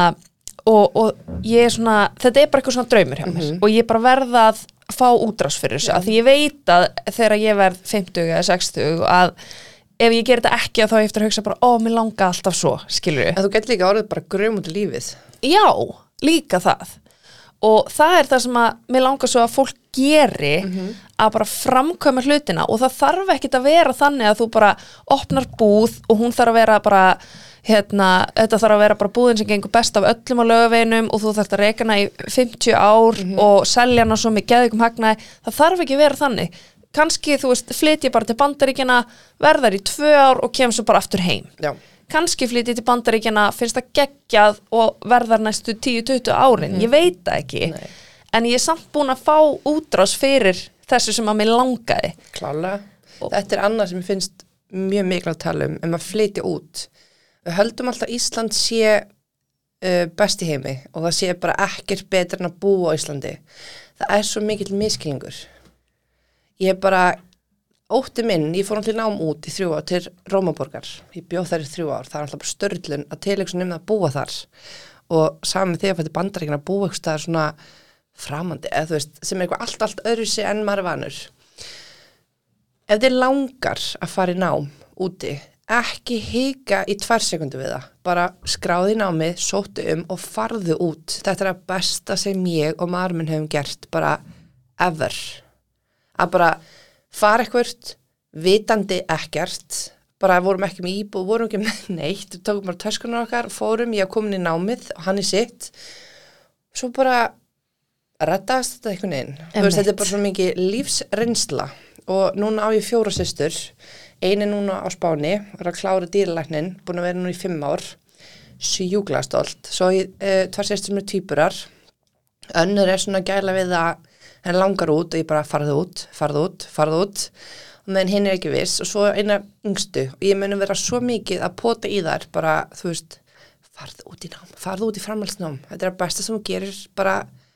og ég er svona þetta er bara eitthvað svona draumur hjá mér og ég bara verða að fá útrás fyrir þessu að því ég veit að þegar ég verð 50 eða 60 að ef ég ger þetta ekki þá ég eftir að hugsa bara mér langa alltaf svo, skilur En þú getur líka orðið bara gröm út í lífið Já, líka það og það er það sem að mér langar svo að fólk geri að bara framkvæma hlutina og það þarf ekkit að vera þannig að þú bara opnar búð og hún þarf að vera bara þetta þarf að vera bara búðin sem gengur best af öllum á Laugaveginum og þú þarft að reka hana í 50 ár og selja hana svo með geðvikum hagnaði það þarf ekki að vera þannig kannski þú veist flytja bara til Bandaríkjana verðar í 2 ár og kemur svo bara aftur heim Já kannski flytja til Bandaríkjana finnst það geggjað og verðar næstu 10-20 árin, ég veit það ekki en ég er samt búin að fá útrás fyrir þessu sem að mér langaði. Klálega. Þetta annað sem finnst mjög mikil að tala að flytja út. Við höldum alltaf Ísland sé best í heimi og það sé bara ekkert betur en að búa á Íslandi. Það svo mikill miskilningur. Ég bara ótti minn, ég fór náttúrulega nám út í 3 ár til Rómaborgar. Ég bjóð þar í 3 ár. Það alltaf bara störlun að tilhugsa það að búa þar. Og saman þegar fætti Bandaríkjanna að búa eitthvað staðar svona framandi, eða þú veist, sem eitthvað allt öðruvísi en maður vanur. Ef þið langar að fara í nám úti, ekki hika í 2 sekundur við það. Bara skráði námið, sóttu og farðu út. Þetta að besta sem ég og maður minn hefum gert, bara ever. Að bara fara eitthvað vitandi ekkert, bara vorum ekki með íbúð, vorum ekki með neitt, tókum bara töskunar okkar, fórum, ég komin í námið og hann í sitt, svo bara reddast þetta einhvern veginn. Þú veist, þetta bara svo mikið lífsreynsla og núna á ég 4 systur, einu núna á Spáni, var að klára dýralæknin, búin að vera núna í 5 ár, sjúklega stolt, svo ég 2 systur með tvíburar, önnur svona gæla við að hann langar út og ég bara farðu út og meðan hinn ekki viss og svo eina yngstu og ég muni vera svo mikið að pota í þær bara, þú veist, farðu út í nám, farðu út í framhaldsnám, þetta að besta sem þú gerir bara,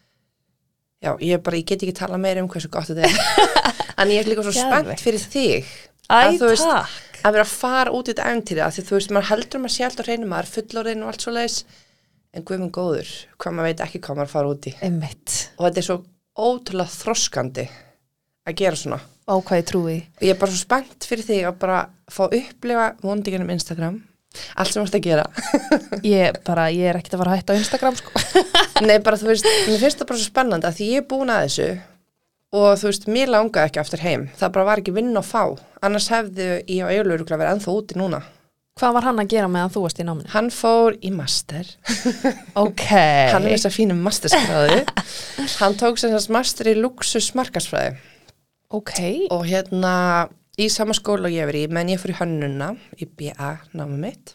já, ég get ekki tala meira hversu gott þetta en ég líka svo spennt fyrir þig að þú veist, að vera að fara út í þetta æventýri því þú veist, maður heldur maður sé alltaf reynir maður fullorðin og allt svo leiðis en guð minn góður, hvað maður veit ekki hvað maður fara út í og þetta svo ótrúlega þroskandi að gera svona. Á hvað ég trúi. Ég svo spennt fyrir þig að bara fá upplifa vondiginum Instagram, allt sem þú ert að gera. Ég ekkert að fara að hætta á Instagram, sko. Nei, bara þú veist, mér finnst það bara svo spennandi að því ég búin að þessu og þú veist, mér langaði ekki aftur heim. Það bara var ekki vinn að fá. Annars hefði ég og Eyjólfur verið ennþá úti núna. Hvað var hann að gera meðan þú varst í náminu? Hann fór í master. Ok. Hann þess að fínum masterskráði. Hann tók sem þess master í luxusmarkaðsfræði. Ok. Og í sama skóla og ég verið í, menn ég fór í hönnuna, í BA námið mitt.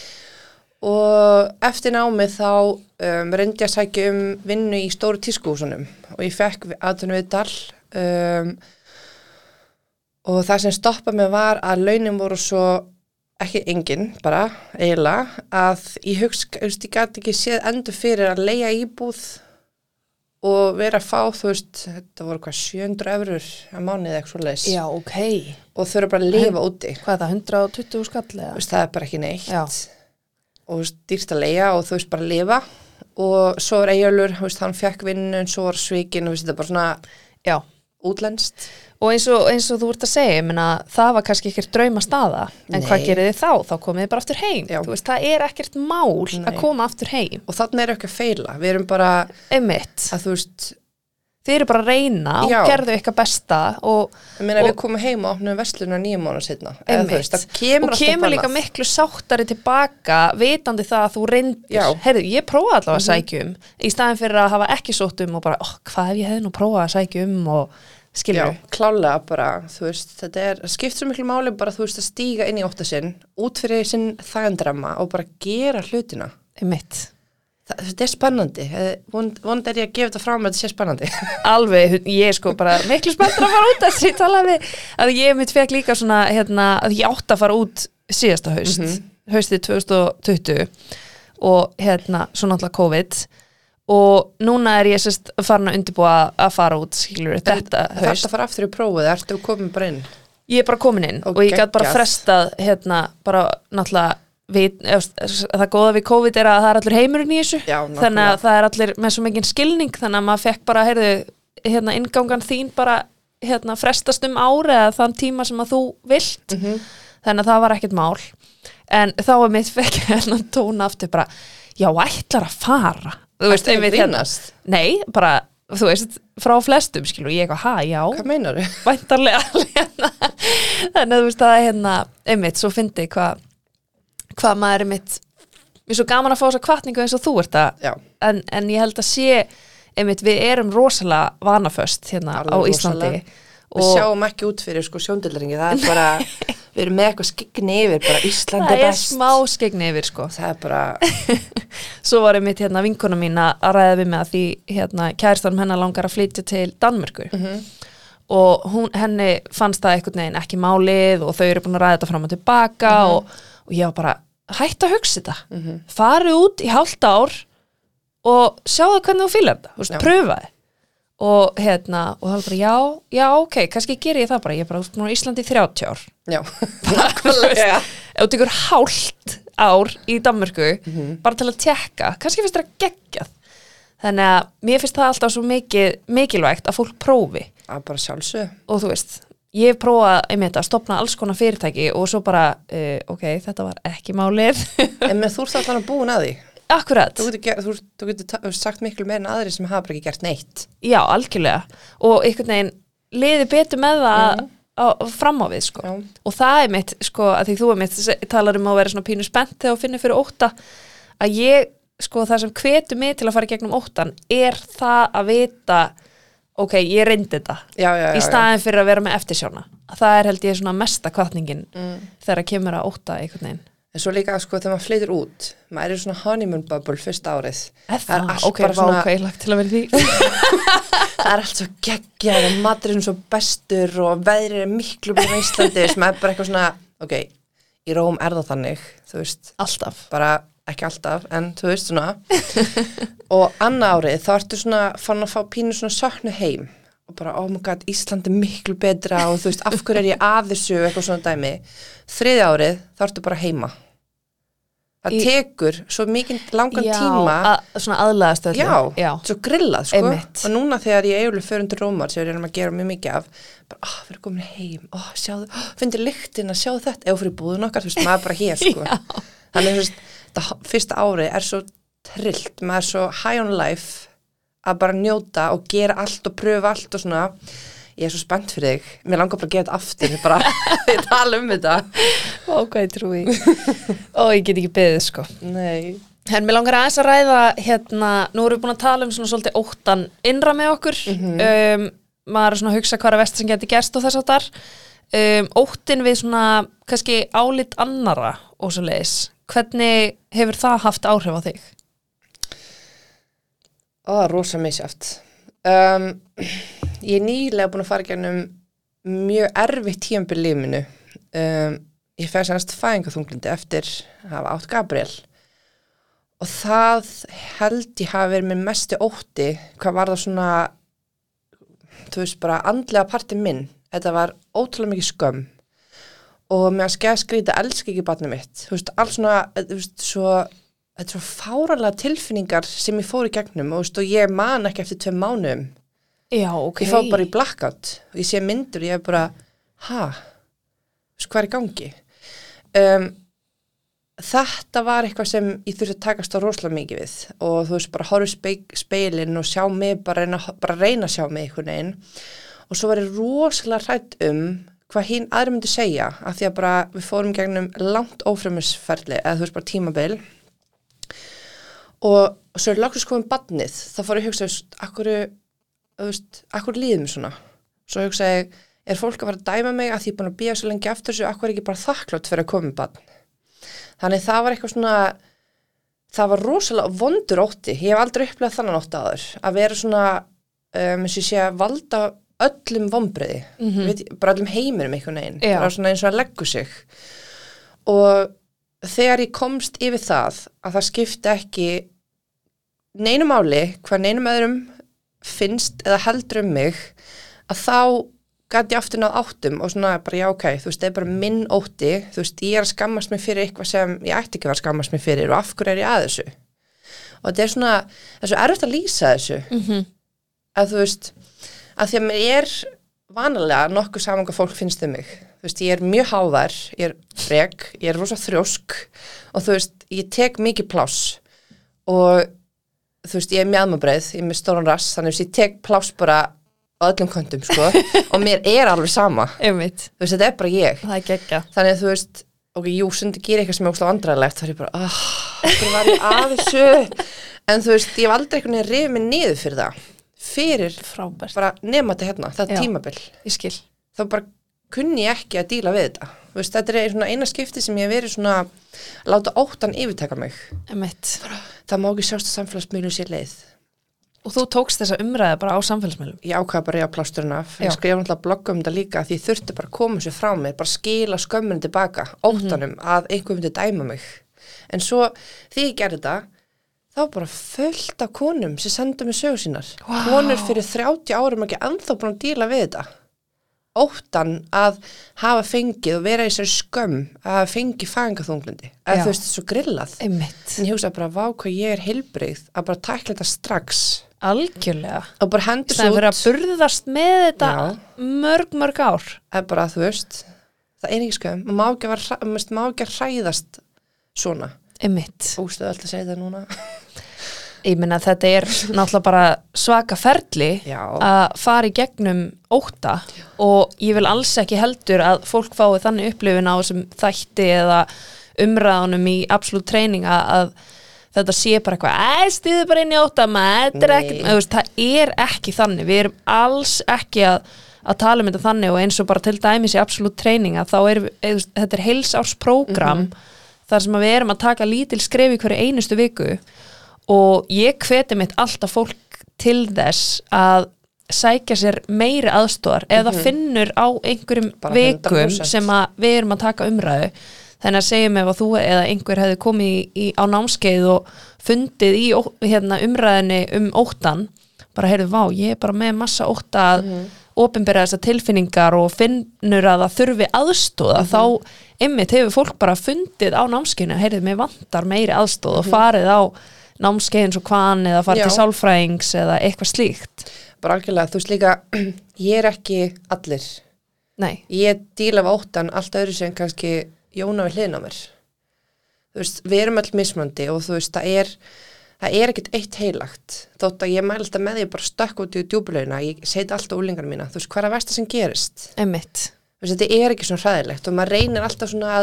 Og eftir námið þá reyndi ég að sækja vinnu í stóru tískuhúsunum og ég fekk atvinnuviðtal og það sem stoppaði mig var að launin voru svo ekki engin, bara, eiginlega, að ég gat ekki séð endur fyrir að leigja íbúð og vera að fá, þú veist, þetta voru 700 eurur að mánuði eitthvað svoleiðis. Já, ok. Og þau eru bara að lifa úti. Hvað er það, 120 skall eða? Þú veist, það bara ekki neitt. Já. Og þú veist, dýrst að leigja og þú veist, bara að lifa. Og svo var Eyjólfur, þú veist, hann fekk vinnu, svo var svikin, þú veist, þetta bara svona já. Útlenskt. Og eins og þú ert að segja, ég meina, það var kannski ekkert drauma staða, en hvað gerir þið þá? Þá komið þið bara aftur heim. Já. Þú veist, það er ekkert mál að koma aftur heim. Og þarna ekki að feila. Við erum bara einmitt. Að þú veist, þið eru bara að reyna og gerðu eitthvað besta og ég meina við komum heim og opnum versluna 9 mánuð seinna. Einmitt. Og kemur líka miklu sáttari tilbaka vitandi það að þú reyndir. Heyrðu, ég prófaði allavega að sækja í staðin fyrir að hafa ekki sótt og bara, hvað ef ég hefði nú prófað að sækja og skilur. Já, klálega bara, þú veist, þetta skipt svo miklu máli bara, þú veist, að stíga inn í ótta sinn, út fyrir sinn þægandrama og bara gera hlutina. Einmitt. Þetta spennandi. Vond ég að gefa þetta frá mig að þetta sé spennandi. Alveg, ég sko bara miklu spenntur að fara út að því talaði að ég mitt fekk líka svona, að ég átt að fara út síðasta haust, haustið 2020 og svo náttúrulega COVID og núna ég sérst farin að undirbúa að fara út, skilur þetta haust. Þetta fara aftur í prófið, ertu komin bara inn? Ég bara komin inn og ég gæti bara frestað, bara náttúrulega það góða við COVID að það allir heimurinn í þessu. Já, þannig að það allir með svo mikinn skilning, þannig að maður fekk bara, inngangan þín bara, frestast ári eða þann tíma sem að þú vilt. Þannig að það var ekkert mál. En þá mitt fekk tóna aftur bara, já, ætlar að fara. Þú veist, grínast? Nei, bara, þú veist, frá flestum, skilur, ég eitthvað, já. Hvað meinar þau? Væntanlega, þannig að þú veist, það einmitt, svo fyndi hvað maður mitt, við svo gaman að fá þessa hvatningu eins og þú ert en ég held að sé, einmitt, við erum rosalega vanaföst á Íslandi. Við sjáum ekki út fyrir sjóndildringi, það bara við erum með eitthvað skegni yfir, bara Ísland það best. smá skegni yfir, sko. Það bara... Svo var mitt vinkona mín að ræða við mig að því kæristan hennar langar að flytja til Danmörku. Og henni fannst það einhvern veginn ekki málið og þau eru búin að ræða þetta fram og tilbaka og ég var bara, hætt að hugsa þetta. Farið út í hálft ár og sjáðu hvernig þú fílar þetta, pröfaði. Og og það var bara, já, ok, kannski ger ég það bara, ég er bara búin á Íslandi í 30 ár. Já, nákvæmlega. Ef þú tekur hálft ár í Danmörku, bara til að tjekka, kannski finnst það geggjað. Þannig að mér finnst það alltaf svo mikilvægt að fólk prófi. Að bara sjálfsög. Og þú veist, ég hef prófað einmitt að stofna alls konar fyrirtæki og svo bara, ok, þetta var ekki málið. En þú ert alltaf búin að því. Akkurat. Þú getur sagt miklu meira en aðri sem hafa bara ekki gert neitt. Já, algjörlega. Og einhvern veginn liði betur með það fram á við, sko. Já. Og það mitt, sko, að því þú mitt talar að vera svona pínu spennt þegar þú finnir fyrir ótta, að ég, sko, það sem hvetur mig til að fara í gegnum óttan það að vita, ok, ég reyndi þetta. Já, í staðin fyrir að vera með eftirsjána. Það held ég svona mesta hvatningin þegar kemur að ótta einhvern veginn. En svo líka, sko, þegar maður flytur út, maður er svona honeymoon bubble fyrsta árið. Það ok, bara ok, lagt til að vera því. Það er allt svo geggjað og maturinn svo bestur og veðrið er miklu búin á Íslandi sem er bara eitthvað svona, ok, í Róm er það þannig, þú veist. Alltaf. Bara ekki alltaf, en þú veist svona. Og annað árið, þá ertu svona fann að fá pínu svona söknu heim og bara, oh my god, Ísland er miklu betra og þú veist, af hverju er ég að þessu eitthvað svona dæmi. Þriðja árið, þá ertu bara heima. Það tekur svo mikið langan tíma. Svona aðlagast öllu. Já, svo grillað, sko. Einmitt. Og núna þegar ég eiginlega fer undir Rómar, sem ég reynum að gera mjög mikið af, bara, við erum komin heim, sjáðu, finnir lyktina, sjáðu þetta, ef fyrir búðun okkar, þú veist, maður bara hér, sko. Þannig, þú veist, það fyrsta árið er svo trillt, maður er svo high on life að bara njóta og gera allt og pröfa allt og svona. Ég er svo spennt fyrir þig. Mér langar bara að gera þetta aftur, bara ég tala þetta. Ok, trúi. Ég get ekki beðið, sko. Nei. En mér langar aðeins að ræða, nú erum við búin að tala svona svolítið óttan innra með okkur. Maður er svona að hugsa hvað er verst sem geti gerst og þess að þar. Óttin við svona, kannski álit annara og svo leiðis. Hvernig hefur það haft áhrif á þig? Rosa misjaft. Ég er nýlega búin að fara gegnum mjög erfitt tímabil í lífinu mínu. Ég fer sannast fæðingarþunglindi eftir að hafa átt Gabriel og það held ég hafi verið minn mesti ótti hvað var það svona, þú veist, bara andlega partinn minn. Þetta var ótrúlega mikið skömm og mér að skæða skrýta elska ekki barnið mitt. Þú veist, alls svona, þú veist, þetta er svo fáralega tilfinningar sem ég fór í gegnum og, veist, og ég man ekki eftir 2 mánuðum. Já, ok. Ég fá bara í blackout og ég sé myndur og ég er bara, hvað er í gangi? Þetta var eitthvað sem ég þurfti að takast á rosalega mikið við og þú veist, bara horfa speilin og sjá mig, bara reyna að sjá mig einhvern veginn og svo var ég rosalega hrædd hvað hinn aðri myndi segja af því að bara við fórum gegnum langt ófremmisferli eða þú veist, bara tímabil og svo er loksins komið barnið, þá fór ég að hugsa, akkur líður mér svona svo hugsa ég, er fólk að fara að dæma mig að því ég er búin að bíða svo lengi eftir þessu, akkur er ekki bara þakklátt fyrir að koma barn þannig það var eitthvað svona það var rosalega vondur ótti ég hef aldrei upplegað þannig ótti áður að vera svona eins og ég sé að valda öllum vonbrigði bara öllum heiminum einhvern veginn bara svona eins og að leggu sig og þegar ég komst yfir það að það skipti ekki neinu máli hvað neinum öðrum finnst eða heldur mig að þá gat ég aftur náð áttum og svona bara já ok, þú veist, það er bara minn ótti, þú veist, ég er að skammast mig fyrir eitthvað sem ég ætti ekki að vera að skammast mig fyrir og af hverju er ég að þessu og þetta er svona, það er svo erfitt að lýsa þessu að þú veist, að því að mér er vanalega nokkuð saman hvað fólk finnst mig, þú veist, ég er mjög hávær, ég er frek, ég er rosa þrjósk og þú veist, ég tek mikið pláss og þú veist, ég er mjaðmabreið, ég er með stóran rass, þannig að ég tek pláss bara á öllum köntum, sko, og mér er alveg sama. Einmitt. Þú veist, þetta er bara ég. Það er geggja. Þannig að þú veist, ok, jú, sundi gera eitthvað sem er óslega vandræðilegt, þá er ég bara, það var ég að þessu, en þú veist, ég hef aldrei einhvern veginn rifið mig niður fyrir það, fyrir frábært. Bara nema þetta hérna, þetta tímabil. Ég skil. Þá bara kunni ég ekki að díla við þetta. Þú veist, þetta er svona eina skipti sem ég hef verið svona að láta óttan yfirtaka mig. Það má ekki sjást að samfélagsmiðlum sé leið. Og þú tókst þessa umræði bara á samfélagsmiðlum? Ég ákvaði bara að plásturinn af. Ég skrifa náttúrulega blogga um þetta líka því ég þurfti bara að koma sér frá mér, bara skila skömmunum tilbaka, óttanum að einhver myndi dæma mig. En svo því ég gerði þetta, þá bara fullt af konum sem sendu mig sögur sínar. Konur fyrir 30 árum ekki ennþá búin að díla við þetta. Óttan að hafa fengið og vera í sér skömm að hafa fengið fæðingarþunglyndi. Þú veist, svo grillað. Einmitt. En ég hugsaði bara, vá hvað ég er heilbrigð að bara tækla þetta strax. Algjörlega. Og bara hendur svo út. Það er að burðast með þetta mörg ár. Bara, þú veist, það er ekki skömm. Maður má ekki að hræðast svona. Einmitt. Óstuðu alltaf að segja það núna. Ég meina þetta er náttúrulega bara svaka ferli að fara í gegnum ótta og ég vil alls ekki heldur að fólk fái þannig upplifun á þessum þætti eða umræðunum í absolutt training að þetta sé bara eitthvað, stíðu bara inn í ótta maður, það er ekki þannig, við erum alls ekki að tala um þetta þannig og eins og bara til dæmis í absolutt training að þá þetta er heilsársprógram þar sem við erum að taka lítil skref í hverju einustu viku og ég hveti mitt alltaf fólk til þess að sækja sér meiri aðstoðar eða finnur á einhverjum vikum sem að við erum að taka umræðu. Þannig að segja mig ef að þú eða einhver hefði komið á námskeið og fundið í umræðinni óttan, bara heyrðu, vá, ég er bara með massa ótta að opinbera þessar tilfinningar og finnur að það þurfi aðstoða, þá einmitt hefur fólk bara fundið á námskeiðinu, heyrðu, mig vantar meiri aðstoð og farið á námskeið eins og hvaðan eða farið til sálfræðings eða eitthvað slíkt. Bara algjörlega, þú veist líka, ég er ekki allir. Nei. Ég díla af óttan allt öðru sem kannski Jóna við hliðina á mér. Þú veist, við erum öll mismöndi og þú veist, það er ekkert eitt heilagt. Þótt að ég mæli alltaf með því bara stökk út í djúpulaugina, ég seti alltaf úlingarna mína. Þú veist, hvað er að versta sem gerist? Einmitt. Þú veist, þetta er ekki svona hræðilegt og maður reynir alltaf svona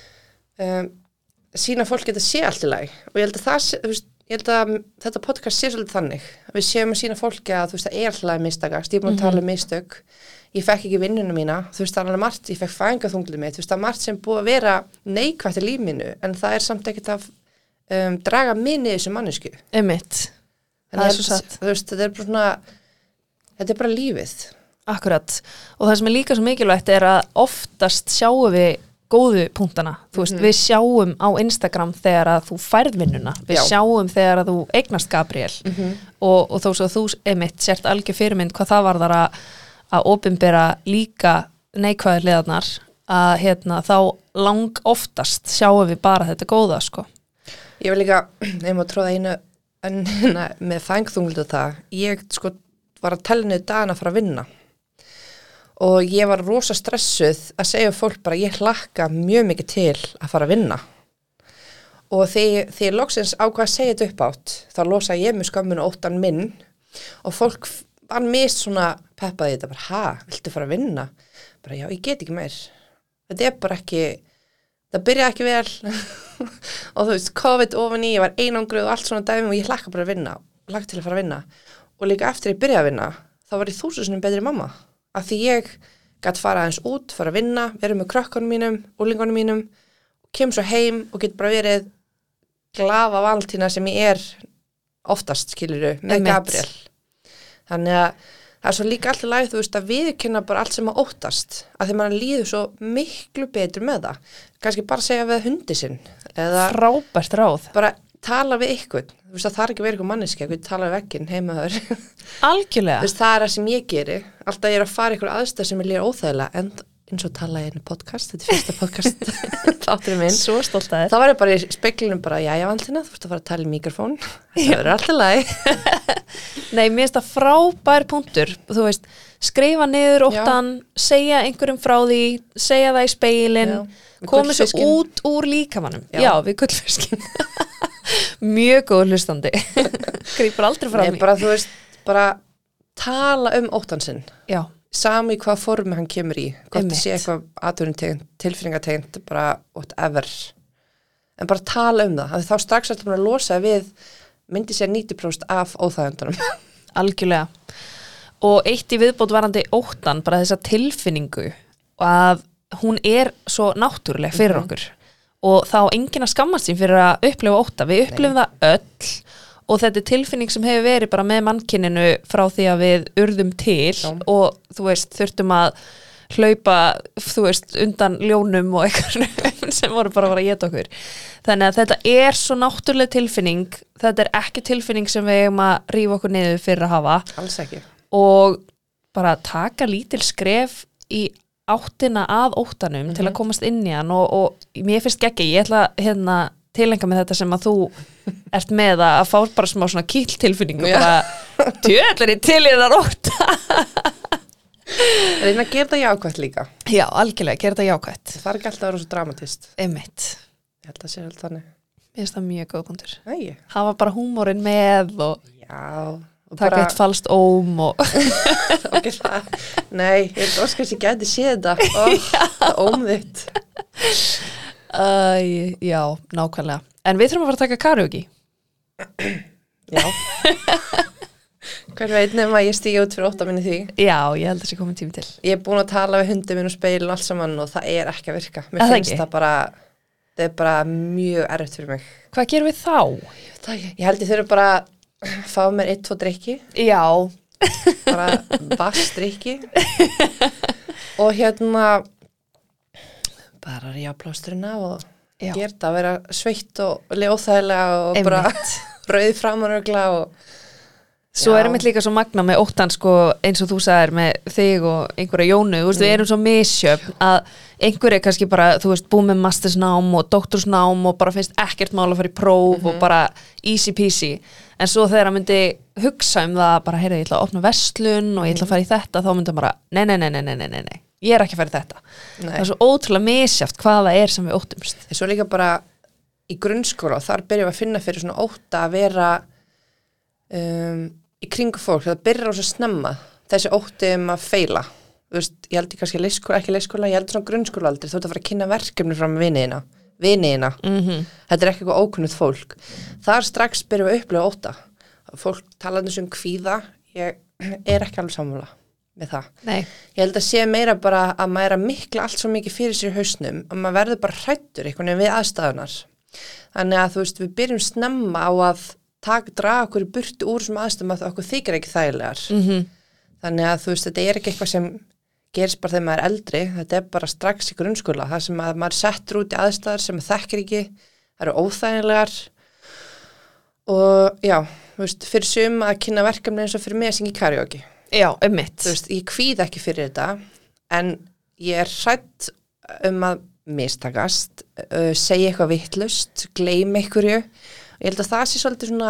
að sína fólk geta sé allt í lagi. Og ég held að ég held að þetta podcast sé svolítið þannig. Við séum að sína fólki að þú veist, það er alltaf að mistakast. Ég er búin að tala um mistök. Ég fekk ekki vinnuna mína. Þú veist, það er alveg margt. Ég fekk fæðingarþunglyndi mitt. Þú veist, það er margt sem búið að vera neikvætt í líf mínu. En það er samt ekkert að draga minni þessu mannesku. Einmitt. Það er svo satt. Þú veist, þetta er bara lífið. Akkurat. Og það sem er líka svo mikilvægt er að oftast sjáum við góðu punktana, þú veist, við sjáum á Instagram þegar að þú færð vinnuna, við sjáum þegar að þú eignast Gabriel og þó svo að þú einmitt sért algjör fyrirmynd hvað það varðar að opinbera líka neikvæður liðarnar að þá lang oftast sjáum við bara þetta góða, sko. Ég vil líka, ég má tróða einu með fæðingarþunglyndi og það, ég sko var að tella niður dagana að fara að vinna. Og ég var rosa stressuð að segja fólk bara ég hlakka mjög mikið til að fara að vinna. Og þegar ég loksins ákvað að segja þetta upp átt, þá losa ég með skömminu óttan minn og fólk var mist svona peppaði þetta bara, viltu fara að vinna? Bara já, ég get ekki meir. Þetta er bara ekki, það byrjaði ekki vel og þú veist, COVID ofan í, ég var einangruð og allt svona dæmi og ég hlakka bara að vinna, hlakka til að fara að vinna. Og líka eftir ég byrjaði að vinna, þá var ég 1000 sinnum betri mamma. Af því ég gæti fara aðeins út, fara að vinna, verið með krökkunum mínum, úlingunum mínum, kem svo heim og get bara verið glaða Valentína sem ég er oftast, skilurðu, með Gabriel. Þannig að það er svo líka alltaf læg, þú veist, að viðurkenna bara allt sem að óttast, að því mann líður svo miklu betur með það. Kannski bara segja við hundi sinn. Eða frábært ráð. Bara tala við ykkur. Þú veist, það er ekki verið eitthvað manneski, að tala við vegginn heima þar. Algjörlega. Þú veist, það er það sem ég geri. Alltaf ég er að fara ykkur aðstæð sem ég líður óþægilega, en eins og tala ég einu podcast, þetta er fyrsta podcast þátturinn minn. Svo stolt að þér. Það var ég bara í speklinum bara, jæja Valentína, þú ert að fara að tala í mikrofón. Það verður alltaf læg. Nei, mér finnst það frábær punktur. Þú veist, skrifa niður óttan, segja einhverjum frá því, segja það í speilin, koma svo út úr líkamanum. Já, við gullfiskin. Mjög góð hlustandi. Grípur aldrei frá mig. Bara, þú veist, bara tala um óttan sinn. Já. Sami hvað formi hann kemur í. Hvort það sé eitthvað atvinnutegund, tilfinningategund, bara whatever. En bara tala um það. Þá strax ertu að losa við, myndi sér 90% af óþægundunum. Algjörlega. Og eitt í viðbót varandi óttan, bara þessa tilfinningu að hún svo náttúruleg fyrir okkur og þá enginn að skammast sín fyrir að upplifa ótta, við upplifum það öll og þetta tilfinning sem hefur verið bara með mannkyninu frá því að við urðum til og þú veist, þurftum að hlaupa, þú veist, undan ljónum og eitthvað sem voru bara að geta okkur. Þannig að þetta svo náttúruleg tilfinning, þetta ekki tilfinning sem við eigum að rífa okkur niður fyrir að hafa. Alls ekki. Og bara taka lítil skref í áttina að óttanum til að komast inn í hann og mér finnst ekki, ég ætla hérna tilenga með þetta sem að þú ert með að fá bara smá svona kýltilfinning og bara tjöðlar í til í það ótta. Reyna að gera það jákvætt líka. Já, algjörlega, gera það jákvætt. Það ekki alltaf að vera svo dramatist. Einmitt. Ég held að sé alltaf þannig. Mér finnst það mjög góð punktur. Nei. Hafa bara húmórinn með og taka eitt falskt óm og ok, nei, ég held óskar sem ég gæti séð þetta það óm þitt. Já, nákvæmlega. En við þurfum að fara að taka karaoke. Já. Hver veit nefn að ég stígi út fyrir 8 minni því. Já, ég held að það sé komin tími til. Ég búin að tala við hundin minn og speilin og allt saman og það ekki að virka. Mér finnst það bara mjög erfitt fyrir mig. Hvað gerum við þá? Ég held ég þurfi bara að fá mér 1-2 drykki. Já. Bara vassdrykki. Og hérna bara ríða plásturina og gera það að vera sveitt og óþægilega og bara rauð framörugla og Svo mitt líka svo magna með óttan sko, eins og þú sagðir með þig og einhverja Jónu, þú veist, við erum svo misjöfn að einhver kannski bara, þú veist, búið með mastersnám og doktorsnám og bara finnst ekkert mál að fara í próf og bara easy peasy, en svo þegar hann myndi hugsa það bara, heyrðu, ég ætla að opna verslun og ég ætla að fara í þetta, þá myndi hann bara, nei, ég ekki að fara í þetta. Nei. Það svo ótrúlega misjöfn hvað það sem við óttumst. Svo líka bara í grunnskóla, þar byrjum við að finna fyrir svona ótta að vera í kringu fólk, það byrjar á svo snemma þessi ótti að feila þú veist, ég held kannski ekki leikskóla ég held svona grunnskóla aldrei, þú ert að fara að kynna verkefni frá viniðina þetta ekki eitthvað ókunnugt fólk þar strax byrjum við að upplifa ótta fólk talandi um kvíða ég ekki alveg sammála með það. Nei. Ég held að sé meira bara að maður að mikla allt svo mikið fyrir sér í hausnum og maður verður bara hræddur einhvern veginn við aðstæðunar þannig að þú veist, við byrjum snemma á að draga okkur í burtu úr sem aðstöðum að okkur þykir ekki þægilegar. Þannig að þú veist, þetta ekki eitthvað sem gerist bara þegar maður eldri, þetta bara strax í grunnskóla, það sem að maður settur út í aðstæður sem maður þekkir ekki, það eru óþægilegar og já, þú veist, fyrir sum að kynna verkefni eins og fyrir mig að syngja karaoke. Já, mitt. Þú veist, ég kvíð ekki fyrir þetta, en ég hrædd að mistakast, segja eitthvað vitlaust, gleyma einhverju. Ég held að það sé svolítið svona,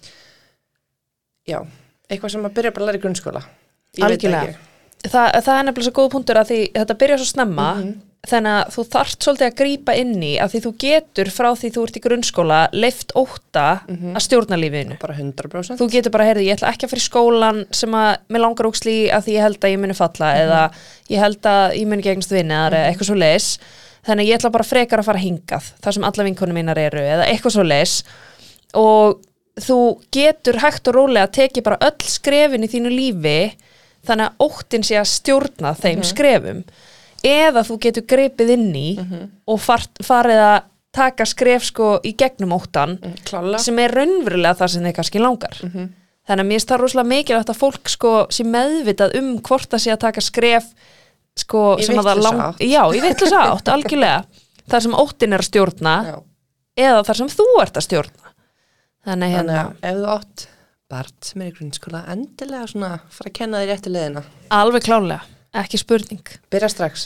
já, eitthvað sem að byrja bara að læra í grunnskóla. Algjörlega. Það nefnilega svo góð punktur að því þetta byrja svo snemma, þannig að þú þarft svolítið að grípa inn í að því þú getur frá því þú ert í grunnskóla leyft ótta að stjórna lífinu. Bara 100%. Þú getur bara, heyrðu, ég ætla ekki að fara í skólan sem að mér langar óksli að því ég held að ég muni falla eða ég held að ég muni gegnast vinnar eða eitthvað svo leis. Þannig að ég ætla bara frekar að fara hingað, þar sem alla vinkonum mínar eru eða eitthvað svo leis. Og þú getur hægt og rólega að teki bara öll skrefin í þínu lífi þannig að óttin sé að stjórna þeim skrefum eða þú getur gripið inn í og farið að taka skref sko í gegnum óttan sem raunverulega það sem þeir kannski langar þannig að mér finnst það rosalega mikilvægt að fólk sko sé meðvitað hvort það sé að taka skref sko sem að það já, í vitlausa átt, algjörlega þar sem óttin að stjórna eða þar sem þú ert að stjórna Þannig að ef þú átt barn sem í grunnskóla endilega svona fara að kenna þér réttu leiðina. Alveg klárlega, ekki spurning. Byrja strax.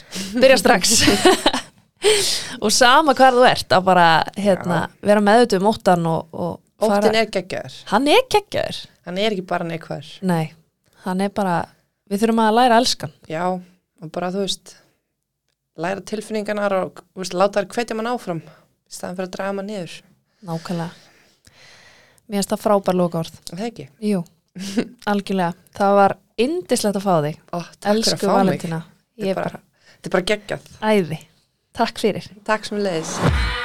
Og sama hvar þú ert að bara vera meðvituð óttan og fara. Óttin geggjaður. Hann geggjaður. Hann ekki bara neikvæður. Nei, hann bara, við þurfum að læra að elska hann. Já, og bara þú veist, læra tilfinningarnar og láta þær hvetja mann áfram í staðan fyrir að draga mann niður. Nákvæmlega. Mér finnst það frábær lokaorð. Það ekki? Jú, algjörlega. Það var yndislegt að fá þig. Elsku Valentína. Þetta er bara geggjað. Æði. Takk fyrir. Takk sem leiðis.